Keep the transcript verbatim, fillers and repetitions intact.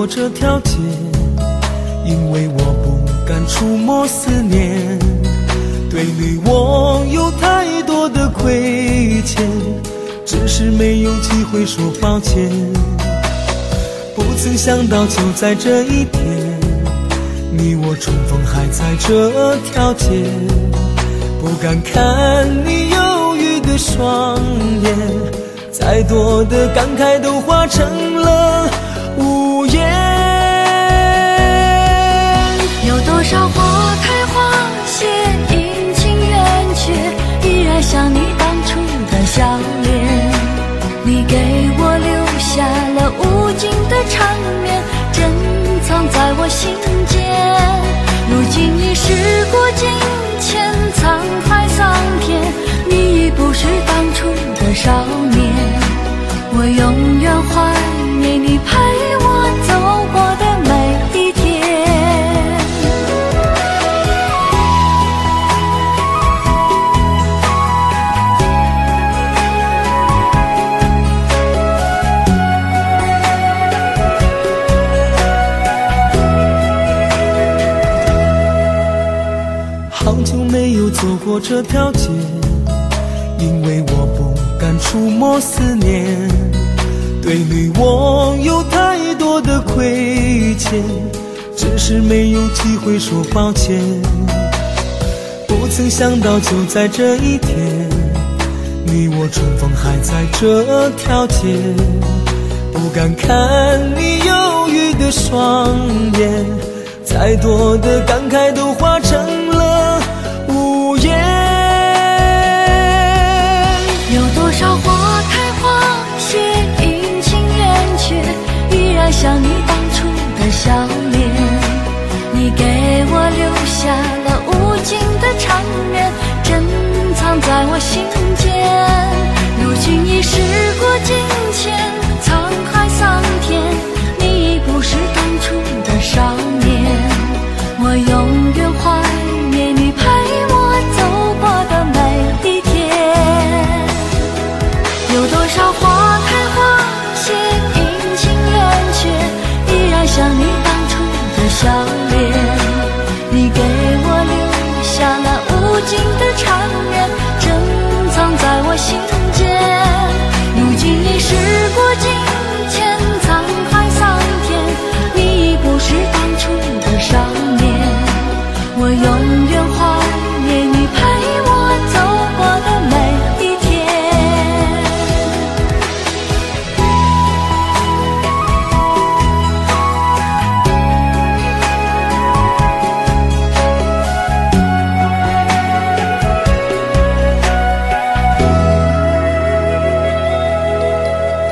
过这条街，因为我不敢触摸思念，对你我有太多的亏欠，只是没有机会说抱歉。不曾想到就在这一天，你我重逢还在这条街，不敢看你忧郁的双眼，再多的感慨都化成了无言。 有多少花开花谢，阴晴圆缺，依然像你当初的笑脸。你给我留下了无尽的缠绵，珍藏在我心间。如今已时过境迁，沧海桑田，你已不是当初的少年。我永远怀念你陪我走过的每一天。 好久没有走过这条街，因为我不敢触摸思念，对你我有太多的亏欠，只是没有机会说抱歉。不曾想到就在这一天，你我重逢还在这条街，不敢看你忧郁的双眼，再多的感慨都化成了